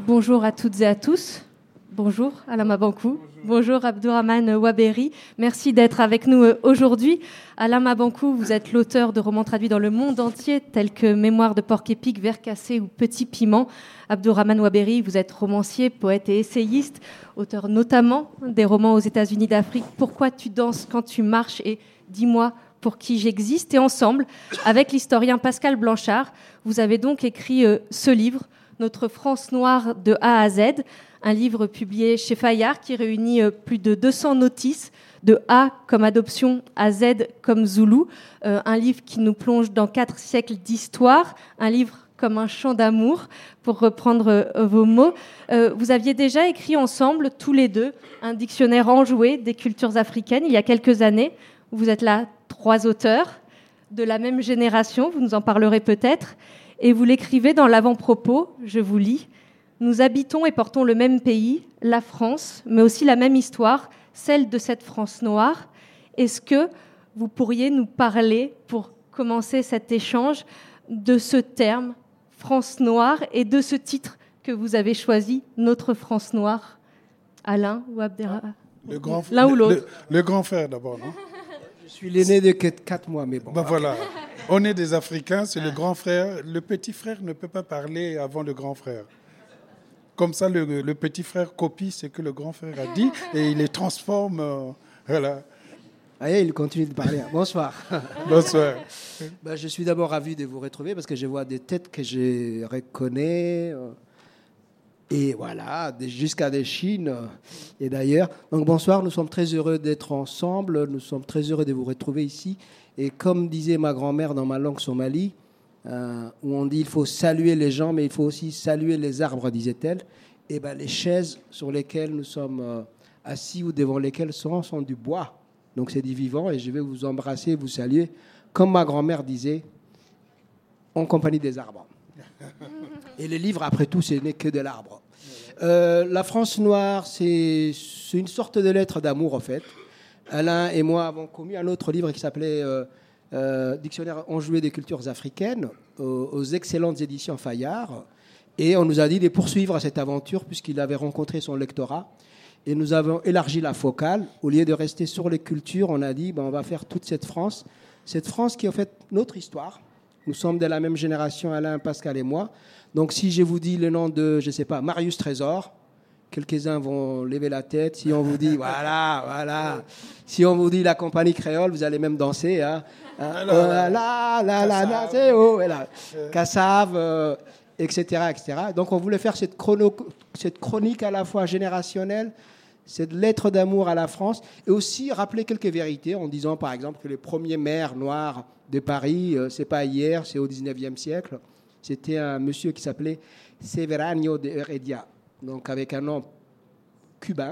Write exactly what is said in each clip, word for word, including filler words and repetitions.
Bonjour à toutes et à tous. Bonjour Alama Bankou. Bonjour, Bonjour Abdourahmane Waberi. Merci d'être avec nous aujourd'hui. Alama Bankou, vous êtes l'auteur de romans traduits dans le monde entier, tels que Mémoire de porc épic, Vers cassé ou Petit piment. Abdourahmane Waberi, vous êtes romancier, poète et essayiste, auteur notamment des romans aux États-Unis d'Afrique, Pourquoi tu danses quand tu marches et Dis-moi pour qui j'existe. Et ensemble, avec l'historien Pascal Blanchard, vous avez donc écrit euh, ce livre, Notre France noire de A à Z, un livre publié chez Fayard qui réunit euh, plus de deux cents notices, de A comme adoption à Z comme Zoulou, euh, un livre qui nous plonge dans quatre siècles d'histoire, un livre comme un chant d'amour, pour reprendre euh, vos mots. Euh, vous aviez déjà écrit ensemble, tous les deux, un dictionnaire enjoué des cultures africaines il y a quelques années. Vous êtes là, trois auteurs de la même génération, vous nous en parlerez peut-être, et vous l'écrivez dans l'avant-propos, je vous lis. Nous habitons et portons le même pays, la France, mais aussi la même histoire, celle de cette France noire. Est-ce que vous pourriez nous parler, pour commencer cet échange, de ce terme, France noire, et de ce titre que vous avez choisi, Notre France noire? Alain ou Abderrahmane? Le grand, L'un ou l'autre. Le, le grand frère d'abord, non? Je suis l'aîné de quatre mois, mais bon. Ben voilà, on est des Africains, c'est le grand frère. Le petit frère ne peut pas parler avant le grand frère. Comme ça, le, le petit frère copie ce que le grand frère a dit et il les transforme. Euh, voilà. Ah, il continue de parler. Bonsoir. Bonsoir. Ben, je suis d'abord ravi de vous retrouver parce que je vois des têtes que je reconnais. Euh, et voilà, jusqu'à des Chines et d'ailleurs. Donc bonsoir, nous sommes très heureux d'être ensemble. Nous sommes très heureux de vous retrouver ici. Et comme disait ma grand-mère dans ma langue somali, Euh, où on dit il faut saluer les gens, mais il faut aussi saluer les arbres, disait-elle. Et ben, les chaises sur lesquelles nous sommes euh, assis ou devant lesquelles sont, sont du bois. Donc c'est du vivant et je vais vous embrasser, vous saluer, comme ma grand-mère disait, en compagnie des arbres. Et le livre, après tout, ce n'est que de l'arbre. Euh, la France noire, c'est, c'est une sorte de lettre d'amour, en fait. Alain et moi avons commis un autre livre qui s'appelait... Euh, Euh, dictionnaire enjoué des cultures africaines aux, aux excellentes éditions Fayard, et on nous a dit de poursuivre cette aventure puisqu'il avait rencontré son lectorat, et nous avons élargi la focale. Au lieu de rester sur les cultures, on a dit ben, on va faire toute cette France, cette France qui est en fait notre histoire. Nous sommes de la même génération, Alain, Pascal et moi. Donc si je vous dis le nom de, je sais pas, Marius Trésor, quelques-uns vont lever la tête. Si on vous dit, voilà, voilà. Si on vous dit la compagnie créole, vous allez même danser. Hein. Hein, oh, là, là, là, là, là, c'est oh, voilà. Cassave, euh, et cetera, et cetera. Donc, on voulait faire cette, chrono, cette chronique à la fois générationnelle, cette lettre d'amour à la France, et aussi rappeler quelques vérités en disant, par exemple, que les premiers maires noirs de Paris, euh, c'est pas hier, c'est au dix-neuvième siècle. C'était un monsieur qui s'appelait Severano de Heredia, donc avec un nom cubain.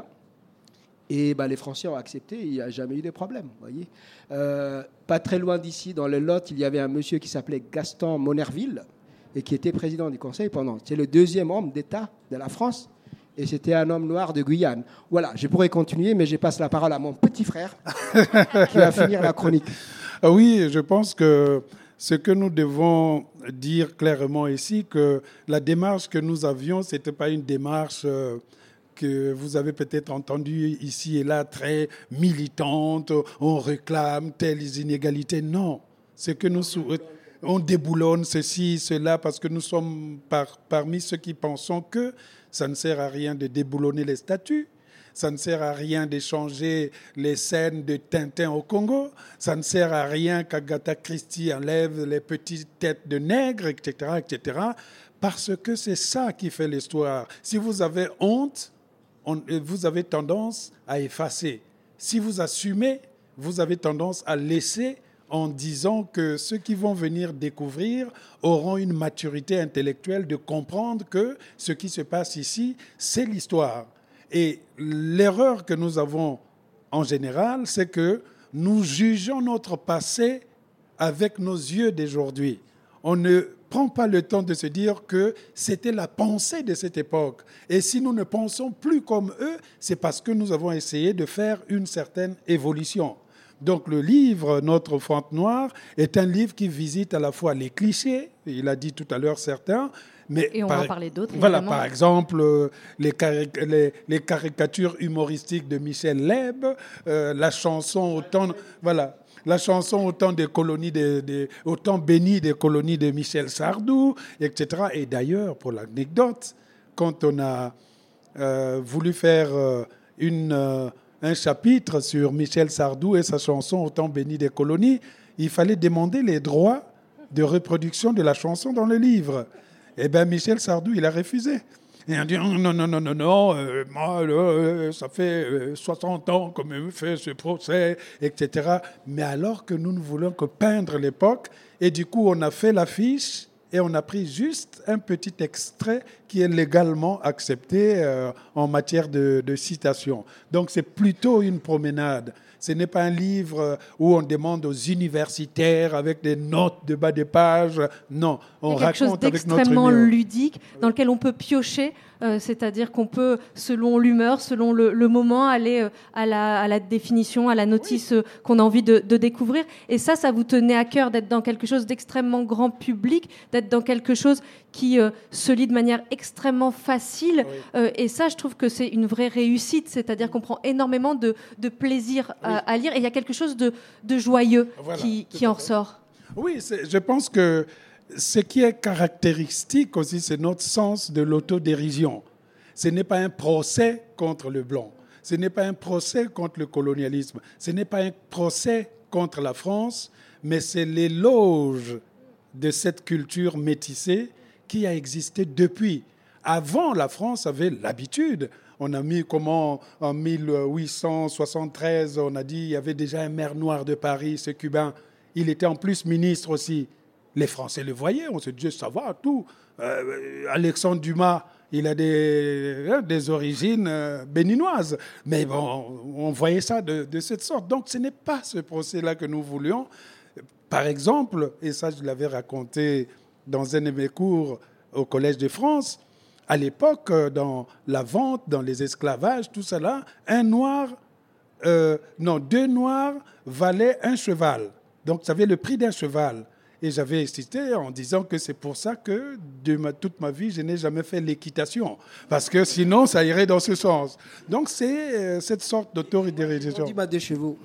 Et ben, les Français ont accepté, il n'y a jamais eu de problème. Voyez. Euh, pas très loin d'ici, dans le Lot, il y avait un monsieur qui s'appelait Gaston Monerville et qui était président du Conseil pendant. C'est le deuxième homme d'État de la France et c'était un homme noir de Guyane. Voilà, je pourrais continuer, mais je passe la parole à mon petit frère qui va finir la chronique. Oui, je pense que ce que nous devons dire clairement ici, que la démarche que nous avions, ce n'était pas une démarche... Euh, que vous avez peut-être entendu ici et là, très militante, on réclame telles inégalités. Non, c'est que nous on déboulonne ceci, cela, parce que nous sommes par, parmi ceux qui pensons que ça ne sert à rien de déboulonner les statuts, ça ne sert à rien d'échanger les scènes de Tintin au Congo, ça ne sert à rien qu'Agatha Christie enlève les petites têtes de nègres, et cetera, et cetera, parce que c'est ça qui fait l'histoire. Si vous avez honte, On, vous avez tendance à effacer. Si vous assumez, vous avez tendance à laisser en disant que ceux qui vont venir découvrir auront une maturité intellectuelle de comprendre que ce qui se passe ici, c'est l'histoire. Et l'erreur que nous avons en général, c'est que nous jugeons notre passé avec nos yeux d'aujourd'hui. On ne prend pas le temps de se dire que c'était la pensée de cette époque. Et si nous ne pensons plus comme eux, c'est parce que nous avons essayé de faire une certaine évolution. Donc le livre, Notre France noire, est un livre qui visite à la fois les clichés, il a dit tout à l'heure certains, Mais et on par, va en parler d'autres. Voilà, évidemment. par exemple, euh, les, cari- les, les caricatures humoristiques de Michel Leb, euh, la chanson autant, voilà, la chanson autant des colonies, des, des, autant bénie des colonies de Michel Sardou, et cetera. Et d'ailleurs, pour l'anecdote, quand on a euh, voulu faire euh, une, euh, un chapitre sur Michel Sardou et sa chanson autant bénie des colonies, il fallait demander les droits de reproduction de la chanson dans le livre. Eh bien, Michel Sardou, il a refusé. Et on dit non, non, non, non, non, euh, moi, euh, ça fait euh, soixante ans qu'on me fait ce procès, et cetera. Mais alors que nous ne voulions que peindre l'époque, et du coup, on a fait l'affiche et on a pris juste un petit extrait qui est légalement accepté euh, en matière de, de citation. Donc, c'est plutôt une promenade. Ce n'est pas un livre où on demande aux universitaires avec des notes de bas de page. Non, on Il y a quelque chose raconte avec notre d'extrêmement humour. ludique dans lequel on peut piocher, euh, c'est-à-dire qu'on peut, selon l'humeur, selon le, le moment, aller euh, à, la, à la définition, à la notice euh, qu'on a envie de, de découvrir. Et ça, ça vous tenait à cœur d'être dans quelque chose d'extrêmement grand public, d'être dans quelque chose qui euh, se lit de manière extrêmement facile. Oui. Euh, et ça, je trouve que c'est une vraie réussite, c'est-à-dire qu'on prend énormément de, de plaisir à, Oui. à lire. Et il y a quelque chose de, de joyeux Voilà, qui, tout qui à en fait. ressort. Oui, c'est- je pense que ce qui est caractéristique aussi, c'est notre sens de l'autodérision. Ce n'est pas un procès contre le blanc. Ce n'est pas un procès contre le colonialisme. Ce n'est pas un procès contre la France, mais c'est l'éloge de cette culture métissée qui a existé depuis. Avant, la France avait l'habitude. On a mis comment, en mille huit cent soixante-treize, on a dit il y avait déjà un maire noir de Paris, ce Cubain. Il était en plus ministre aussi. Les Français le voyaient, on se disait ça va, tout. Euh, Alexandre Dumas, il a des, hein, des origines euh, béninoises. Mais bon, on voyait ça de, de cette sorte. Donc ce n'est pas ce procès-là que nous voulions. Par exemple, et ça je l'avais raconté dans un de mes cours au Collège de France, à l'époque, dans la vente, dans les esclavages, tout cela, un noir, euh, non, deux noirs valaient un cheval. Donc, ça avait le prix d'un cheval. Et j'avais insisté en disant que c'est pour ça que de ma, toute ma vie, je n'ai jamais fait l'équitation. Parce que sinon, ça irait dans ce sens. Donc, c'est euh, cette sorte On d'autodérision. dit ma deux chevaux.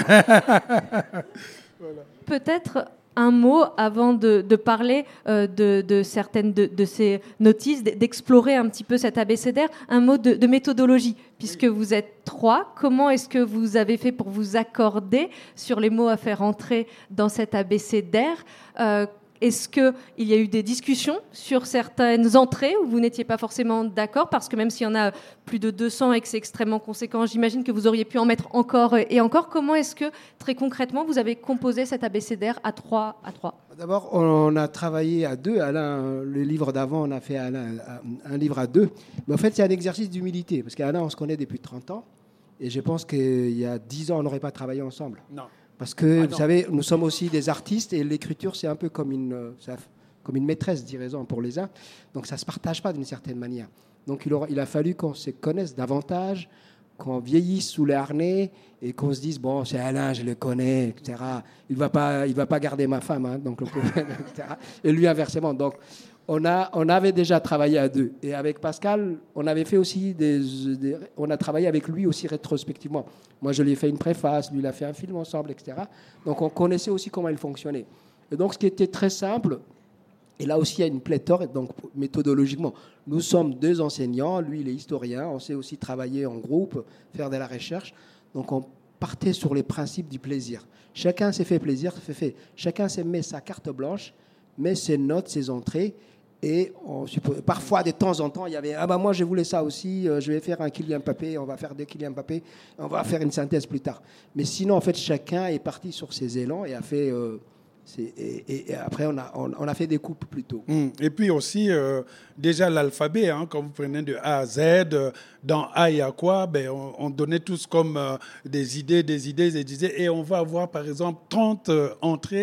Peut-être un mot avant de, de parler euh, de, de certaines de, de ces notices, d'explorer un petit peu cet abécédaire, un mot de, de méthodologie, puisque vous êtes trois. Comment est-ce que vous avez fait pour vous accorder sur les mots à faire entrer dans cet abécédaire ? euh, Est-ce qu'il y a eu des discussions sur certaines entrées où vous n'étiez pas forcément d'accord ? Parce que même s'il y en a plus de deux cents et que c'est extrêmement conséquent, j'imagine que vous auriez pu en mettre encore et encore. Comment est-ce que, très concrètement, vous avez composé cet abécédaire à trois, à trois ? D'abord, on a travaillé à deux. Alain, le livre d'avant, on a fait Alain, un livre à deux. Mais en fait, c'est un exercice d'humilité. Parce qu'Alain, on se connaît depuis trente ans. Et je pense qu'il y a dix ans, on n'aurait pas travaillé ensemble. Non. Parce que, Ah vous non. savez, nous sommes aussi des artistes et l'écriture, c'est un peu comme une, euh, ça- comme une maîtresse, dirais-on, pour les uns. Donc, ça ne se partage pas d'une certaine manière. Donc, il, aura, il a fallu qu'on se connaisse davantage, qu'on vieillisse sous les harnais et qu'on se dise, bon, c'est Alain, je le connais, et cetera. Il ne va pas, il va pas garder ma femme, hein, donc, le pauvre, et cetera. Et lui, inversement. Donc, on, a, on avait déjà travaillé à deux. Et avec Pascal, on avait fait aussi des, des- on a travaillé avec lui aussi rétrospectivement. Moi, je lui ai fait une préface, lui, il a fait un film ensemble, et cetera. Donc, on connaissait aussi comment il fonctionnait. Et donc, ce qui était très simple, et là aussi, il y a une pléthore, et donc méthodologiquement, nous sommes deux enseignants, lui, il est historien, on sait aussi travailler en groupe, faire de la recherche. Donc, on partait sur les principes du plaisir. Chacun s'est fait plaisir, fait fait. Chacun s'est mis sa carte blanche, met ses notes, ses entrées. Et on suppose, parfois, de temps en temps, il y avait « Ah ben moi, je voulais ça aussi, euh, je vais faire un Kylian Mbappé, on va faire deux Kylian Mbappé, on va faire une synthèse plus tard. » Mais sinon, en fait, chacun est parti sur ses élans et a fait... Euh, c'est, et, et- et après, on a, on, on a fait des coupes plutôt. Hum. Et puis aussi, euh, déjà l'alphabet, hein, quand vous prenez de A à Z, euh, dans A, il y a quoi ben, on, on donnait tous comme euh, des idées, des idées, des idées, et on va avoir par exemple trente euh, entrées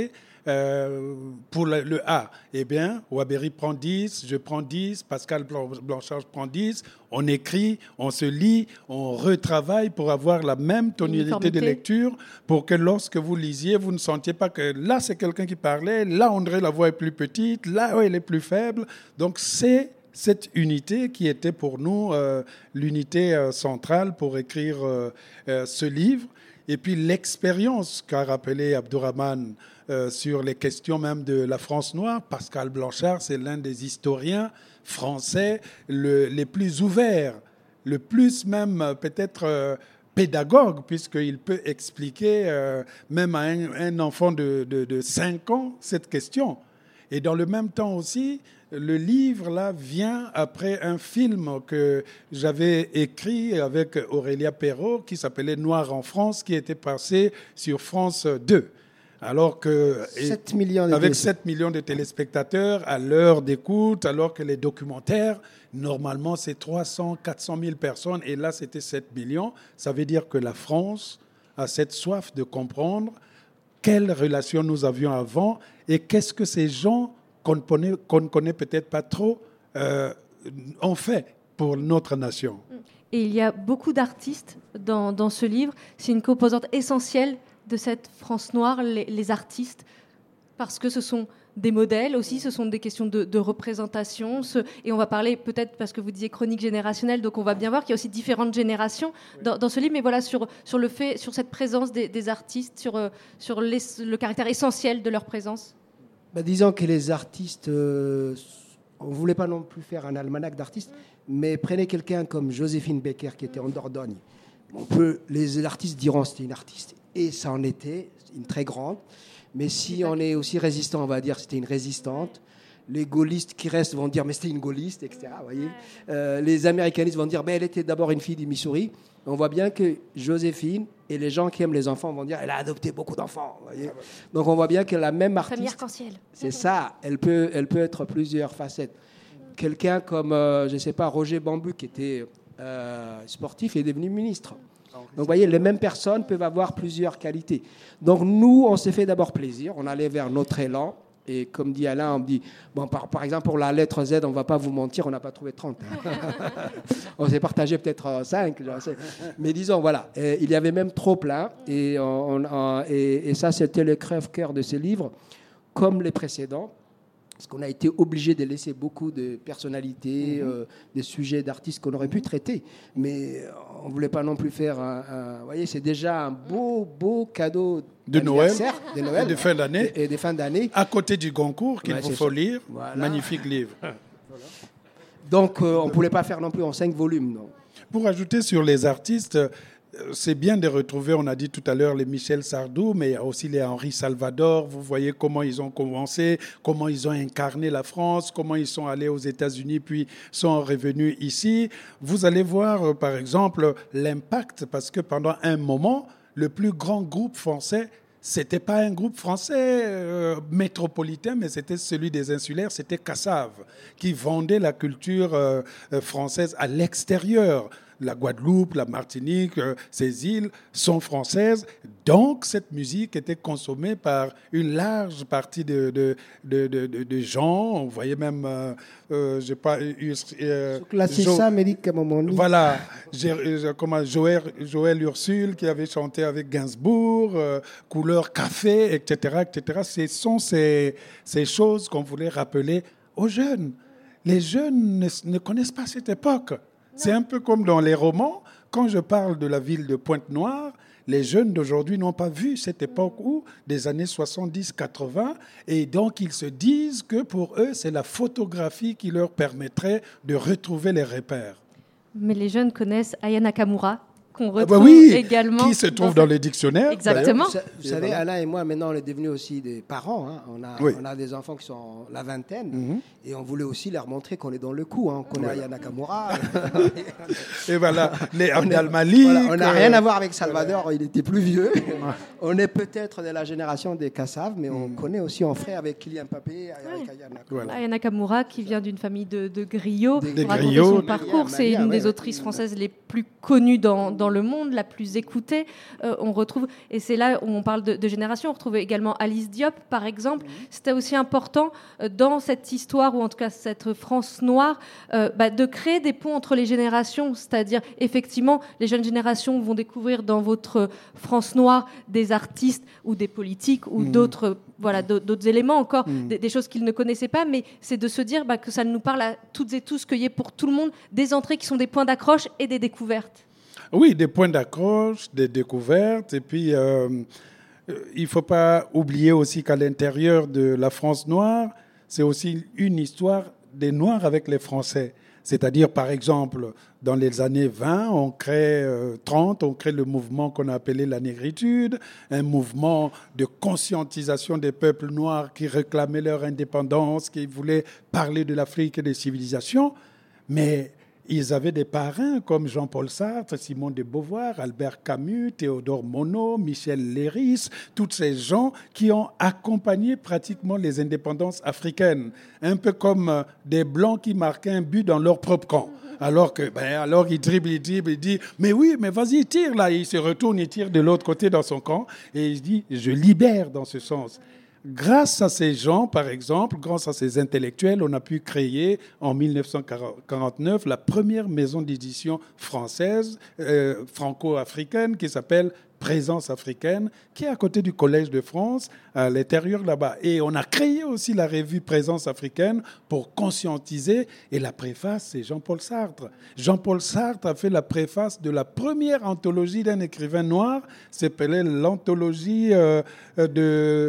Euh, pour le, le A, eh bien, Waberi prend dix, je prends dix, Pascal Blanchard prend dix, on écrit, on se lit, on retravaille pour avoir la même tonalité de lecture, pour que lorsque vous lisiez, vous ne sentiez pas que là, c'est quelqu'un qui parlait, là, on dirait la voix est plus petite, là, elle est plus faible. Donc, c'est cette unité qui était pour nous euh, l'unité euh, centrale pour écrire euh, euh, ce livre. Et puis l'expérience qu'a rappelé Abdourahmane euh, sur les questions même de la France noire. Pascal Blanchard, c'est l'un des historiens français le, les plus ouverts, le plus même peut-être euh, pédagogue, puisqu'il peut expliquer euh, même à un, un enfant de, de, de cinq ans cette question. Et dans le même temps aussi, le livre là vient après un film que j'avais écrit avec Aurélia Perrault qui s'appelait Noir en France, qui était passé sur France deux. Alors que sept millions de avec sept millions de téléspectateurs à l'heure d'écoute, alors que les documentaires, normalement, c'est trois cents, quatre cent mille personnes, et là, c'était sept millions. Ça veut dire que la France a cette soif de comprendre quelles relations nous avions avant et qu'est-ce que ces gens qu'on ne connaît, qu'on ne connaît peut-être pas trop, euh, ont fait pour notre nation. Et il y a beaucoup d'artistes dans, dans ce livre. C'est une composante essentielle de cette France noire, les, les artistes, parce que ce sont des modèles aussi, ce sont des questions de, de représentation. Ce, et on va parler peut-être, parce que vous disiez chronique générationnelle, donc on va bien voir qu'il y a aussi différentes générations dans, dans ce livre. Mais voilà, sur, sur, le fait, sur cette présence des, des artistes, sur, sur les, le caractère essentiel de leur présence. Bah, disons que les artistes, euh, on ne voulait pas non plus faire un almanach d'artistes, mais prenez quelqu'un comme Joséphine Baker qui était en Dordogne. On peut, les artistes diront que c'était une artiste, et ça en était, une très grande. Mais si on est aussi résistant, on va dire que c'était une résistante. Les gaullistes qui restent vont dire mais c'était une gaulliste, et cetera. Voyez. Euh, les américanistes vont dire mais elle était d'abord une fille du Missouri. On voit bien que Joséphine et les gens qui aiment les enfants vont dire elle a adopté beaucoup d'enfants. Voyez. Donc on voit bien que la même artiste, famille arc-en-ciel. C'est ça, elle peut, elle peut être plusieurs facettes. Quelqu'un comme euh, je sais pas Roger Bambu qui était euh, sportif est devenu ministre. Donc vous voyez, les mêmes personnes peuvent avoir plusieurs qualités. Donc nous, on s'est fait d'abord plaisir, on allait vers notre élan. Et comme dit Alain, on me dit, bon, par, par exemple, pour la lettre Z, on ne va pas vous mentir, on n'a pas trouvé trente. On s'est partagé peut-être cinq. Mais disons, voilà, et il y avait même trop plein. Et, on, on, et, et ça, c'était le crève-cœur de ces livres, comme les précédents. Parce qu'on a été obligé de laisser beaucoup de personnalités, mmh. euh, des sujets d'artistes qu'on aurait pu traiter. Mais on ne voulait pas non plus faire un... un vous voyez, c'est déjà un beau, beau cadeau de Noël, de Noël et de fin d'année. Et de fin d'année. À côté du Goncourt, qu'il ouais, vous faut ça. lire. Voilà. Magnifique livre. Voilà. Donc, euh, on ne pouvait pas faire non plus en cinq volumes. Non. Pour ajouter sur les artistes... C'est bien de retrouver, on a dit tout à l'heure, les Michel Sardou, mais aussi les Henri Salvador. Vous voyez comment ils ont commencé, comment ils ont incarné la France, comment ils sont allés aux États-Unis, puis sont revenus ici. Vous allez voir, par exemple, l'impact, parce que pendant un moment, le plus grand groupe français, c'était pas un groupe français euh, métropolitain, mais c'était celui des insulaires, c'était Cassave, qui vendait la culture euh, française à l'extérieur. La Guadeloupe, la Martinique, euh, ces îles sont françaises. Donc, cette musique était consommée par une large partie de, de, de, de, de, de gens. On voyait même, euh, euh, je sais pas, euh, la Cissa Amérique à un moment donné. Voilà, comment, Joël, Joël Ursule qui avait chanté avec Gainsbourg, euh, Couleur Café, et cetera, et cetera. Ce sont ces, ces choses qu'on voulait rappeler aux jeunes. Les jeunes ne, ne connaissent pas cette époque. C'est un peu comme dans les romans. Quand je parle de la ville de Pointe-Noire, les jeunes d'aujourd'hui n'ont pas vu cette époque où, des années soixante-dix quatre-vingts, et donc ils se disent que pour eux, c'est la photographie qui leur permettrait de retrouver les repères. Mais les jeunes connaissent Aya Nakamura, qu'on retrouve ah bah oui, également. Qui se trouve dans, dans les dictionnaires. Exactement. Vous, vous savez, voilà. Alain et moi, maintenant, on est devenus aussi des parents. Hein. On, a, oui. on a des enfants qui sont la vingtaine. Mm-hmm. Et on voulait aussi leur montrer qu'on est dans le coup. Hein. On connaît Aya Nakamura. Et voilà, les Abd al-Malik. Voilà, on n'a rien à voir avec Salvador, il était plus vieux. On est peut-être de la génération des Kassav, mais on mm. connaît aussi, on frère avec Kylian Mbappé, avec Aya Nakamura. Voilà. Aya Nakamura, qui vient d'une famille de, de griots. Des pour griots. Son parcours, Maria, c'est Maria, une ouais, des ouais, autrices ouais, françaises ouais. les plus connues dans, dans dans le monde, la plus écoutée. Euh, on retrouve, et c'est là où on parle de, de génération, on retrouve également Alice Diop, par exemple. Mmh. C'était aussi important euh, dans cette histoire, ou en tout cas cette France noire, euh, bah, de créer des ponts entre les générations. C'est-à-dire, effectivement, les jeunes générations vont découvrir dans votre France noire des artistes ou des politiques ou mmh. d'autres, voilà, d'autres éléments encore, mmh. des, des choses qu'ils ne connaissaient pas, mais c'est de se dire bah, que ça nous parle à toutes et tous, qu'il y ait pour tout le monde des entrées qui sont des points d'accroche et des découvertes. Oui, des points d'accroche, des découvertes, et puis euh, il ne faut pas oublier aussi qu'à l'intérieur de la France noire, c'est aussi une histoire des Noirs avec les Français. C'est-à-dire, par exemple, dans les années vingt, on crée, euh, trente, on crée le mouvement qu'on a appelé la négritude, un mouvement de conscientisation des peuples noirs qui réclamaient leur indépendance, qui voulaient parler de l'Afrique et des civilisations. Mais ils avaient des parrains comme Jean-Paul Sartre, Simone de Beauvoir, Albert Camus, Théodore Monod, Michel Léris, tous ces gens qui ont accompagné pratiquement les indépendances africaines, un peu comme des Blancs qui marquaient un but dans leur propre camp. Alors que, ben, alors il dribble, il dribble, il dit « Mais oui, mais vas-y, tire là !» Il se retourne, il tire de l'autre côté dans son camp et il dit « Je libère dans ce sens ». Grâce à ces gens, par exemple, grâce à ces intellectuels, on a pu créer en dix-neuf cent quarante-neuf la première maison d'édition française, euh, franco-africaine, qui s'appelle Présence africaine, qui est à côté du Collège de France, à l'intérieur là-bas. Et on a créé aussi la revue Présence africaine pour conscientiser. Et la préface, c'est Jean-Paul Sartre. Jean-Paul Sartre a fait la préface de la première anthologie d'un écrivain noir, s'appelait l'anthologie euh, de...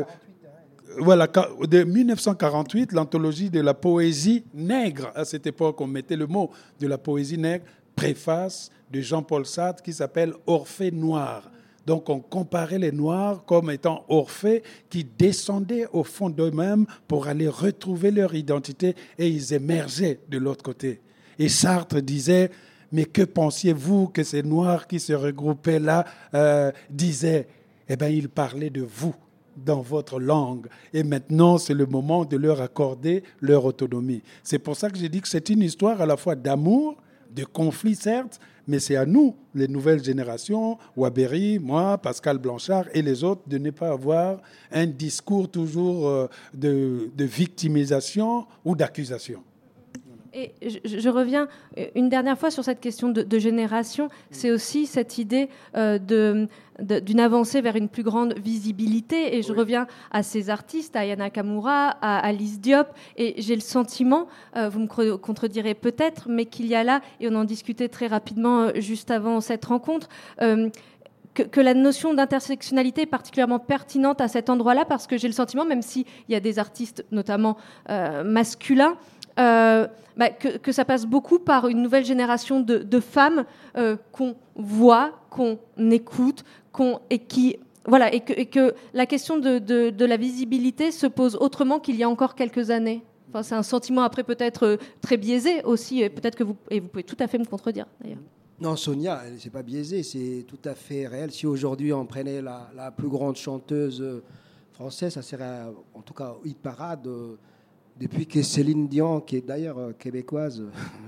Voilà, de dix-neuf cent quarante-huit, l'anthologie de la poésie nègre. À cette époque, on mettait le mot de la poésie nègre, préface de Jean-Paul Sartre qui s'appelle Orphée noir. Donc, on comparait les Noirs comme étant Orphée qui descendaient au fond d'eux-mêmes pour aller retrouver leur identité et ils émergeaient de l'autre côté. Et Sartre disait, mais que pensiez-vous que ces Noirs qui se regroupaient là euh, disaient? Eh bien, ils parlaient de vous dans votre langue. Et maintenant, c'est le moment de leur accorder leur autonomie. C'est pour ça que j'ai dit que c'est une histoire à la fois d'amour, de conflit, certes, mais c'est à nous, les nouvelles générations, Waberi, moi, Pascal Blanchard et les autres, de ne pas avoir un discours toujours de, de victimisation ou d'accusation. Et je, je reviens une dernière fois sur cette question de, de génération. C'est aussi cette idée euh, de, de, d'une avancée vers une plus grande visibilité. Et je oui. reviens à ces artistes, à Aya Nakamura, à Alice Diop. Et j'ai le sentiment, euh, vous me contredirez peut-être, mais qu'il y a là, et on en discutait très rapidement euh, juste avant cette rencontre, euh, Que, que la notion d'intersectionnalité est particulièrement pertinente à cet endroit-là, parce que j'ai le sentiment, même s'il y a des artistes notamment euh, masculins, euh, bah, que, que ça passe beaucoup par une nouvelle génération de, de femmes euh, qu'on voit, qu'on écoute, qu'on, et, qui, voilà, et, que, et que la question de, de, de la visibilité se pose autrement qu'il y a encore quelques années. Enfin, c'est un sentiment après peut-être euh, très biaisé aussi, et peut-être que vous, et vous pouvez tout à fait me contredire d'ailleurs. Non, Sonia, c'est pas biaisé, c'est tout à fait réel. Si aujourd'hui on prenait la, la plus grande chanteuse française, ça serait en tout cas hit parade euh, depuis que Céline Dion, qui est d'ailleurs euh, québécoise,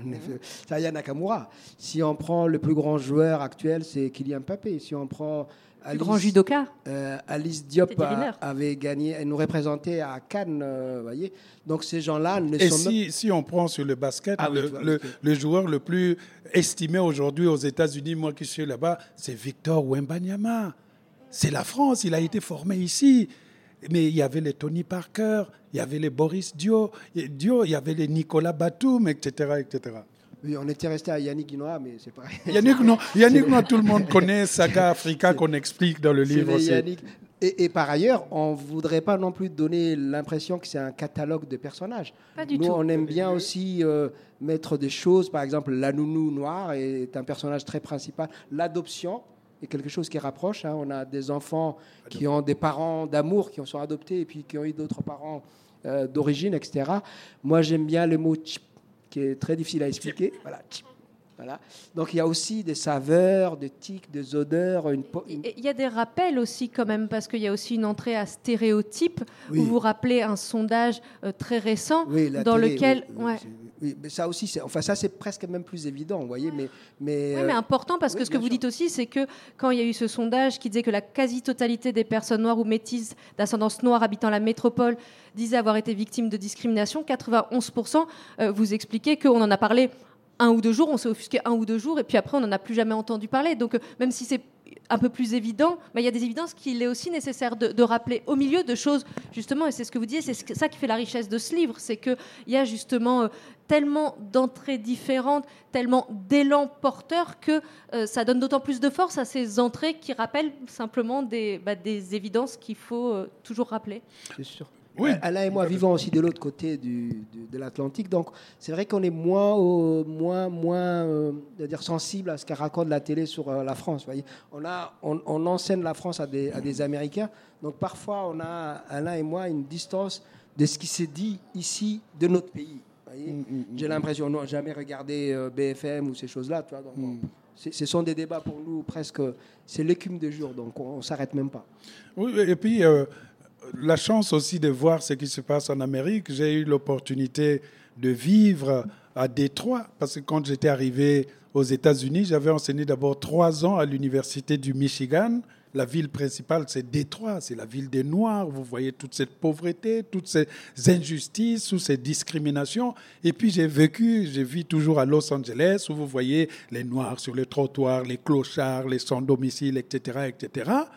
c'est Aya Nakamura. Si on prend le plus grand joueur actuel, c'est Kylian Mbappé. Si on prend Alice, grand judoka. Euh, Alice Diop a, avait gagné, elle nous représentait à Cannes, euh, voyez. Donc ces gens-là ne Et sont si, même... si on prend sur le basket, ah, le, oui, le, le joueur le plus estimé aujourd'hui aux États-Unis, moi qui suis là-bas, c'est Victor Wembanyama. C'est la France, il a été formé ici. Mais il y avait les Tony Parker, il y avait les Boris Dio, Dio il y avait les Nicolas Batum, et cetera, et cetera. Oui, on était resté à Yannick Noah, mais c'est pas... Yannick Noah, Yannick Noah, tout le monde connaît, Saga Africa qu'on explique dans le livre aussi. Yannick. Et, et par ailleurs, on ne voudrait pas non plus donner l'impression que c'est un catalogue de personnages. Pas du Nous, tout. on aime bien aussi euh, mettre des choses, par exemple, la nounou noire est un personnage très principal. L'adoption est quelque chose qui rapproche. Hein. On a des enfants qui ont des parents d'amour, qui sont adoptés, et puis qui ont eu d'autres parents euh, d'origine, et cetera. Moi, j'aime bien le mot « chip », qui est très difficile à expliquer. Voilà, chip. Voilà. Donc il y a aussi des saveurs, des tics, des odeurs. Une... Il y a des rappels aussi quand même, parce qu'il y a aussi une entrée à stéréotypes. Oui. Vous vous rappelez un sondage euh, très récent oui, dans télé, lequel... Oui, ouais. Oui, mais ça aussi, c'est, enfin ça c'est presque même plus évident, vous voyez, mais mais, oui, mais important parce que oui, ce que vous sûr. dites aussi, c'est que quand il y a eu ce sondage qui disait que la quasi-totalité des personnes noires ou métisses d'ascendance noire habitant la métropole disaient avoir été victimes de discrimination, quatre-vingt-onze pour cent, euh, vous expliquez qu'on en a parlé un ou deux jours, on s'est offusqué un ou deux jours, et puis après on n'en a plus jamais entendu parler. Donc euh, même si c'est un peu plus évident, mais il y a des évidences qu'il est aussi nécessaire de, de rappeler au milieu de choses, justement, et c'est ce que vous disiez, c'est ça qui fait la richesse de ce livre, c'est qu'il y a justement euh, tellement d'entrées différentes, tellement d'élan porteurs que euh, ça donne d'autant plus de force à ces entrées qui rappellent simplement des, bah, des évidences qu'il faut euh, toujours rappeler. C'est sûr. Oui. Alain et moi vivons aussi de l'autre côté du, du, de l'Atlantique, donc c'est vrai qu'on est moins, au, moins, moins euh, dire sensible à ce qu'a raconte la télé sur euh, la France. Voyez. On, a, on, on enseigne la France à des, à des Américains, donc parfois on a, Alain et moi, une distance de ce qui s'est dit ici de notre pays. Voyez. Mm, mm, J'ai l'impression, on n'a jamais regardé euh, B F M ou ces choses-là. Tu vois, donc, mm. on, ce sont des débats pour nous presque, c'est l'écume de jour, donc on ne s'arrête même pas. Oui, et puis... Euh la chance aussi de voir ce qui se passe en Amérique. J'ai eu l'opportunité de vivre à Détroit, parce que quand j'étais arrivé aux États-Unis, j'avais enseigné d'abord trois ans à l'Université du Michigan. La ville principale, c'est Détroit, c'est la ville des Noirs. Vous voyez toute cette pauvreté, toutes ces injustices, toutes ces discriminations. Et puis j'ai vécu, je vis toujours à Los Angeles, où vous voyez les Noirs sur les trottoirs, les clochards, les sans-domicile, et cetera, et cetera.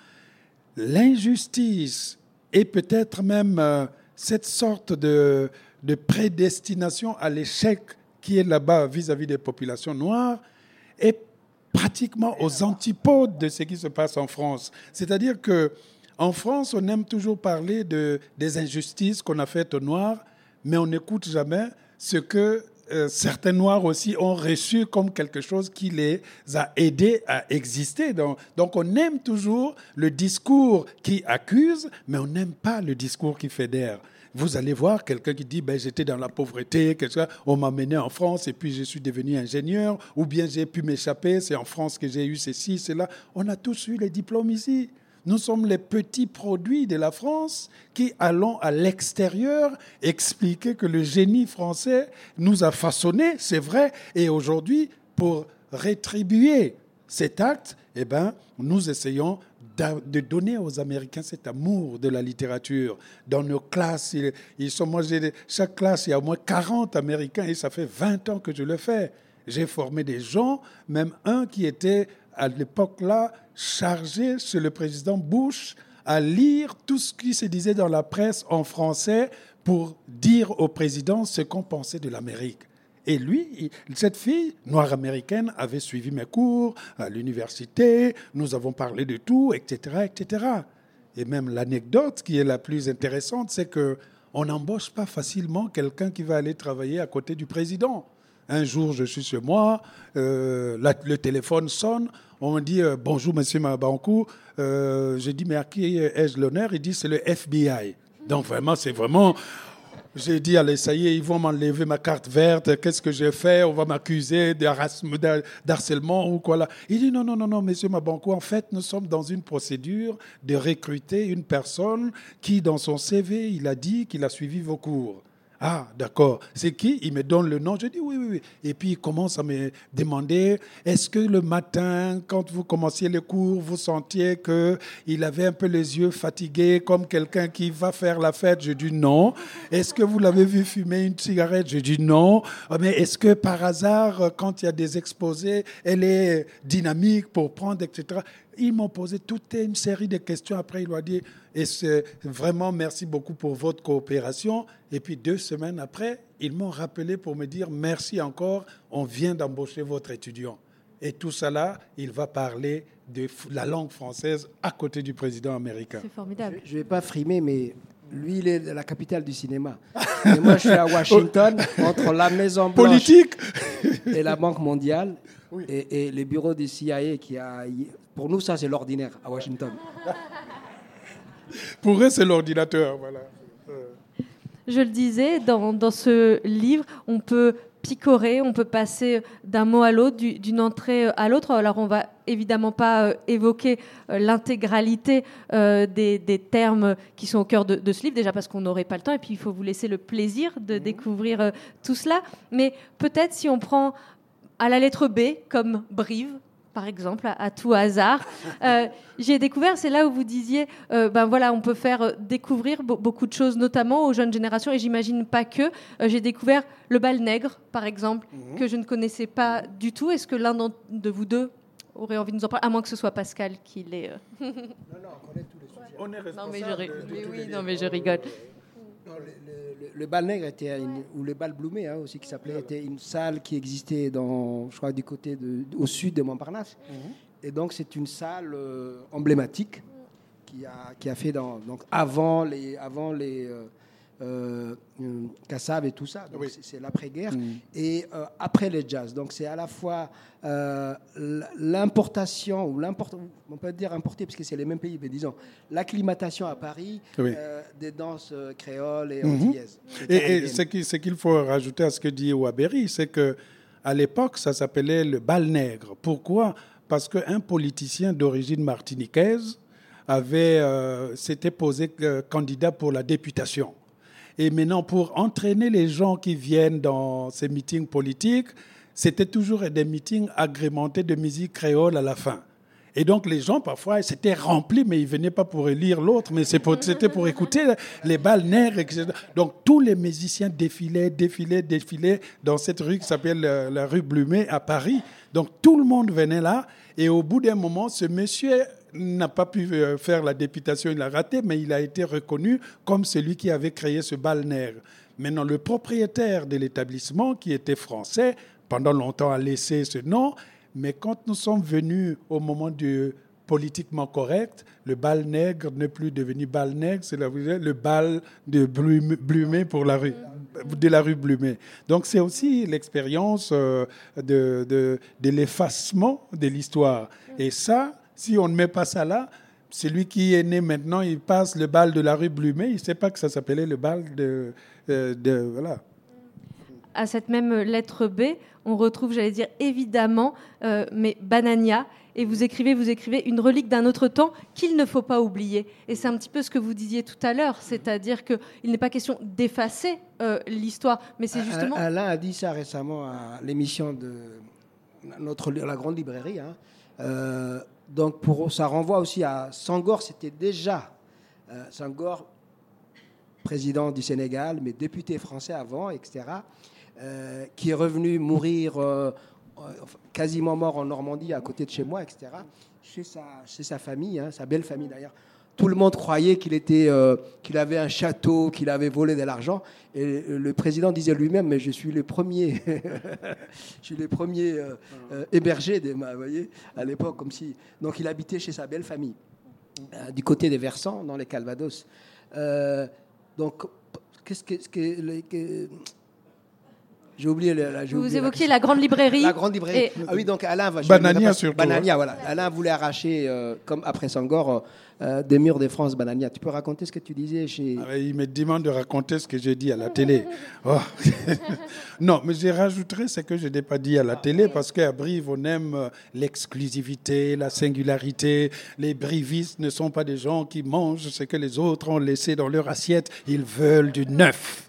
L'injustice et peut-être même euh, cette sorte de, de prédestination à l'échec qui est là-bas vis-à-vis des populations noires est pratiquement aux antipodes de ce qui se passe en France. C'est-à-dire qu'en France, on aime toujours parler de, des injustices qu'on a faites aux Noirs, mais on n'écoute jamais ce que euh, certains Noirs aussi ont reçu comme quelque chose qui les a aidés à exister. Donc, donc on aime toujours le discours qui accuse, mais on n'aime pas le discours qui fédère. Vous allez voir quelqu'un qui dit ben, « j'étais dans la pauvreté, on m'a mené en France et puis je suis devenu ingénieur, ou bien j'ai pu m'échapper, c'est en France que j'ai eu ceci, cela. » On a tous eu les diplômes ici. Nous sommes les petits produits de la France qui allons à l'extérieur expliquer que le génie français nous a façonnés, c'est vrai, et aujourd'hui, pour rétribuer cet acte, eh ben, nous essayons de donner aux Américains cet amour de la littérature. Dans nos classes, ils sont, moi, j'ai, chaque classe, il y a au moins quarante Américains et ça fait vingt ans que je le fais. J'ai formé des gens, même un qui était à l'époque-là chargé chez le président Bush à lire tout ce qui se disait dans la presse en français pour dire au président ce qu'on pensait de l'Amérique. Et lui, cette fille noire américaine avait suivi mes cours à l'université, nous avons parlé de tout, et cetera, et cetera. Et même l'anecdote qui est la plus intéressante, c'est qu'on n'embauche pas facilement quelqu'un qui va aller travailler à côté du président. Un jour, je suis chez moi, euh, la, le téléphone sonne, on me dit euh, « Bonjour, monsieur Mabankou euh, ». Je dis « Mais à qui ai-je l'honneur ?» Il dit « C'est le F B I ». Donc vraiment, c'est vraiment... J'ai dit, allez, ça y est, ils vont m'enlever ma carte verte, qu'est-ce que j'ai fait? On va m'accuser d'harcèlement ou quoi là. Il dit, non, non, non, non, monsieur Mabankou, en fait, nous sommes dans une procédure de recruter une personne qui, dans son C V, il a dit qu'il a suivi vos cours. Ah, d'accord. C'est qui? Il me donne le nom. Je dis oui, oui, oui. Et puis, il commence à me demander, est-ce que le matin, quand vous commenciez les cours, vous sentiez qu'il avait un peu les yeux fatigués, comme quelqu'un qui va faire la fête? Je dis non. Est-ce que vous l'avez vu fumer une cigarette? Je dis non. Mais est-ce que par hasard, quand il y a des exposés, elle est dynamique pour prendre, et cetera. Ils m'ont posé toute une série de questions. Après, il lui a dit, et c'est vraiment merci beaucoup pour votre coopération. Et puis deux semaines après, ils m'ont rappelé pour me dire merci encore, on vient d'embaucher votre étudiant. Et tout ça là, il va parler de la langue française à côté du président américain. C'est formidable. Je ne vais pas frimer, mais lui, il est la capitale du cinéma. Et moi, je suis à Washington, entre la Maison Blanche politique et la Banque mondiale, oui. et, et les bureaux du C I A qui a... Pour nous, ça, c'est l'ordinaire à Washington. Pour eux, c'est l'ordinateur, voilà. Je le disais, dans, dans ce livre, on peut picorer, on peut passer d'un mot à l'autre, du, d'une entrée à l'autre. Alors on va évidemment pas euh, évoquer euh, l'intégralité euh, des, des termes qui sont au cœur de, de ce livre, déjà parce qu'on n'aurait pas le temps, et puis il faut vous laisser le plaisir de mmh. découvrir euh, tout cela. Mais peut-être si on prend à la lettre B, comme Brive, par exemple, à, à tout hasard. Euh, j'ai découvert, c'est là où vous disiez, euh, ben voilà, on peut faire découvrir be- beaucoup de choses, notamment aux jeunes générations, et j'imagine pas que. Euh, j'ai découvert le bal nègre, par exemple, mmh. que je ne connaissais pas du tout. Est-ce que l'un de vous deux aurait envie de nous en parler, à moins que ce soit Pascal qui l'ait... Euh... non, non, on connaît tous les sujets. On est responsable non, mais je, ri- de, de mais oui, les non, mais je rigole. Non, le, le, le bal nègre était une, ou le bal Bloumet hein, aussi qui s'appelait était une salle qui existait dans je crois du côté de, au sud de Montparnasse mm-hmm. et donc c'est une salle euh, emblématique qui a qui a fait dans, donc avant les avant les euh, euh, Cassav et tout ça donc oui. c'est, c'est l'après-guerre mm. et euh, après les jazz donc c'est à la fois euh, l'importation ou l'import on peut dire importer parce que c'est les mêmes pays mais disons l'acclimatation à Paris oui. euh, des danses euh, créoles et mm-hmm. antillaises et, et ce, qui, ce qu'il faut rajouter à ce que dit Waberi c'est que à l'époque ça s'appelait le bal nègre. Pourquoi? Parce qu'un politicien d'origine martiniquaise avait euh, s'était posé euh, candidat pour la députation. Et maintenant, pour entraîner les gens qui viennent dans ces meetings politiques, c'était toujours des meetings agrémentés de musique créole à la fin. Et donc, les gens, parfois, c'était rempli, mais ils ne venaient pas pour élire l'autre, mais c'était pour écouter les bals nègres, et cetera. Donc, tous les musiciens défilaient, défilaient, défilaient dans cette rue qui s'appelle la, la rue Blumet à Paris. Donc, tout le monde venait là. Et au bout d'un moment, ce monsieur n'a pas pu faire la députation, il l'a raté, mais il a été reconnu comme celui qui avait créé ce bal nègre. Maintenant, le propriétaire de l'établissement, qui était français, pendant longtemps a laissé ce nom, mais quand nous sommes venus au moment du politiquement correct, le bal nègre n'est plus devenu bal nègre, c'est le bal de Blumet pour la rue, de la rue Blumet. Donc c'est aussi l'expérience de, de, de l'effacement de l'histoire. Et ça, si on ne met pas ça là, celui qui est né maintenant, il passe le bal de la rue Blumet, il ne sait pas que ça s'appelait le bal de... de, de voilà. À cette même lettre B, on retrouve, j'allais dire évidemment, euh, mais Banania. Et vous écrivez, vous écrivez une relique d'un autre temps qu'il ne faut pas oublier. Et c'est un petit peu ce que vous disiez tout à l'heure, c'est-à-dire qu'il n'est pas question d'effacer euh, l'histoire, mais c'est justement... Alain a dit ça récemment à l'émission de notre, la Grande Librairie, hein. Euh, donc pour, ça renvoie aussi à Senghor, c'était déjà euh, Senghor, président du Sénégal, mais député français avant, et cetera, euh, qui est revenu mourir, euh, quasiment mort en Normandie, à côté de chez moi, et cetera, chez sa, chez sa famille, hein, sa belle famille d'ailleurs. Tout le monde croyait qu'il, était, euh, qu'il avait un château, qu'il avait volé de l'argent. Et le président disait lui-même, mais je suis le premier, je suis le premier euh, euh, hébergé de ma, vous voyez, à l'époque, comme si. Donc il habitait chez sa belle famille, euh, du côté des Versants, dans les Calvados. Euh, donc, qu'est-ce que, que, que j'ai oublié. La, j'ai Vous oublié évoquiez la, la Grande Librairie. La Grande Librairie. Et... Ah oui, donc Alain va. Banania surtout. Banania, voilà. Alain voulait arracher, euh, comme après Senghor, euh, des murs de France, Banania. Tu peux raconter ce que tu disais chez. Ah, il me demande de raconter ce que j'ai dit à la télé. Oh. Non, mais je rajouterai ce que je n'ai pas dit à la télé, parce qu'à Brive, on aime l'exclusivité, la singularité. Les brivistes ne sont pas des gens qui mangent ce que les autres ont laissé dans leur assiette. Ils veulent du neuf.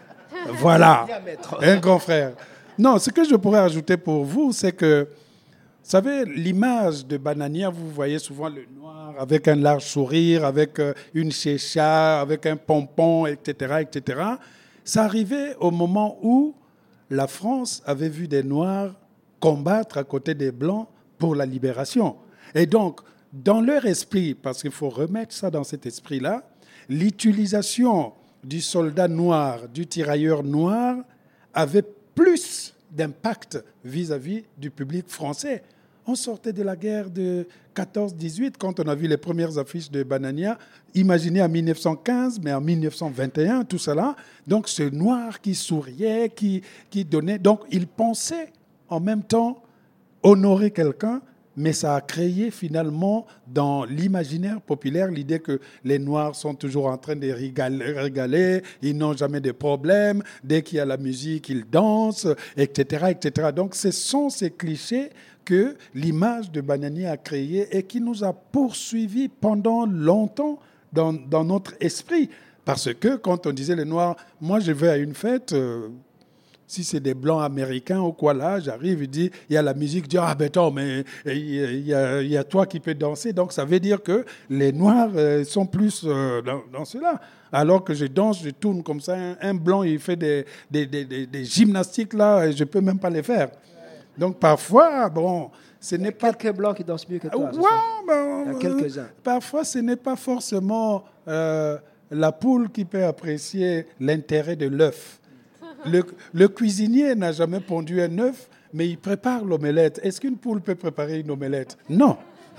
Voilà, un grand frère. Non, ce que je pourrais ajouter pour vous, c'est que, vous savez, l'image de Banania, vous voyez souvent le noir avec un large sourire, avec une chécha, avec un pompon, et cetera, et cetera. Ça arrivait au moment où la France avait vu des Noirs combattre à côté des Blancs pour la libération. Et donc, dans leur esprit, parce qu'il faut remettre ça dans cet esprit-là, l'utilisation du soldat noir, du tirailleur noir, avait plus d'impact vis-à-vis du public français. On sortait de la guerre de quatorze dix-huit, quand on a vu les premières affiches de Banania, imaginez en mille neuf cent quinze, mais en mille neuf cent vingt et un, tout cela. Donc ce noir qui souriait, qui, qui donnait... Donc il pensait en même temps honorer quelqu'un mais ça a créé finalement dans l'imaginaire populaire l'idée que les Noirs sont toujours en train de régaler, régaler ils n'ont jamais de problème, dès qu'il y a la musique, ils dansent, et cetera, et cetera. Donc ce sont ces clichés que l'image de Bananier a créé et qui nous a poursuivis pendant longtemps dans, dans notre esprit. Parce que quand on disait les Noirs, moi je vais à une fête... Euh, si c'est des Blancs américains ou quoi là, j'arrive, il dit, il y a la musique, je dis, ah ben attends, mais il y, a, il y a toi qui peux danser. Donc ça veut dire que les Noirs euh, sont plus euh, dans, dans cela. Alors que je danse, je tourne comme ça, un, un Blanc, il fait des, des, des, des, des gymnastiques là, et je ne peux même pas les faire. Donc parfois, bon, ce n'est pas... quelques Blancs qui dansent mieux que toi. Ouais, ben, il y a quelques-uns. Euh, parfois, ce n'est pas forcément euh, la poule qui peut apprécier l'intérêt de l'œuf. Le, le cuisinier n'a jamais pondu un œuf, mais il prépare l'omelette. Est-ce qu'une poule peut préparer une omelette? Non.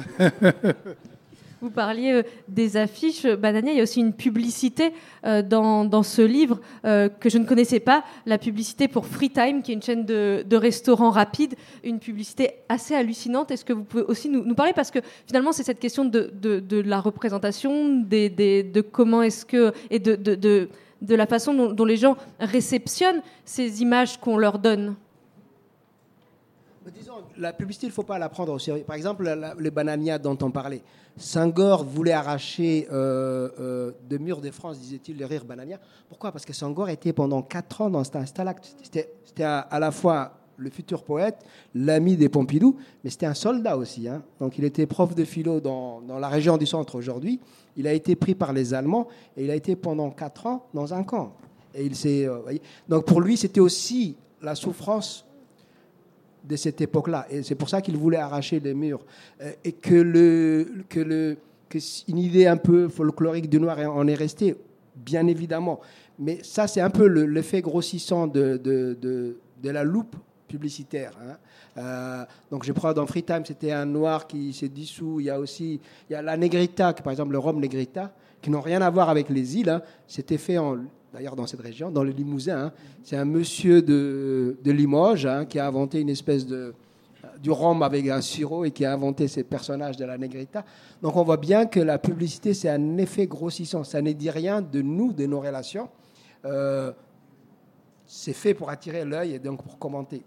Vous parliez euh, des affiches. Bananier, il y a aussi une publicité euh, dans, dans ce livre euh, que je ne connaissais pas, la publicité pour Freetime, qui est une chaîne de, de restaurants rapides, une publicité assez hallucinante. Est-ce que vous pouvez aussi nous, nous parler? Parce que finalement, c'est cette question de, de, de la représentation, des, des, de comment est-ce que... et de, de, de de la façon dont, dont les gens réceptionnent ces images qu'on leur donne. Disons, la publicité, il ne faut pas la prendre au sérieux. Par exemple, la, la, les bananiades dont on parlait. Senghor voulait arracher euh, euh, de Mur de France, disait-il, les rires bananières. Pourquoi? Parce que Senghor était pendant quatre ans dans un Stalag. C'était, c'était à, à la fois le futur poète, l'ami des Pompidou, mais c'était un soldat aussi. Hein. Donc il était prof de philo dans, dans la région du centre aujourd'hui. Il a été pris par les Allemands et il a été pendant quatre ans dans un camp. Et il s'est, euh, donc pour lui, c'était aussi la souffrance de cette époque-là. Et c'est pour ça qu'il voulait arracher les murs. Euh, et que, le, que, le, que une idée un peu folklorique du noir en est restée, bien évidemment. Mais ça, c'est un peu le, l'effet grossissant de, de, de, de la loupe publicitaire. Hein. Euh, donc je prends dans Freetime, c'était un noir qui s'est dissous. Il y a aussi il y a la Negrita, par exemple le rhum Negrita, qui n'ont rien à voir avec les îles. Hein. C'était fait en, d'ailleurs dans cette région, dans le Limousin. Hein. C'est un monsieur de, de Limoges hein, qui a inventé une espèce de du rhum avec un sirop et qui a inventé ces personnages de la Negrita. Donc on voit bien que la publicité, c'est un effet grossissant. Ça ne dit rien de nous, de nos relations. Euh, c'est fait pour attirer l'œil et donc pour commenter.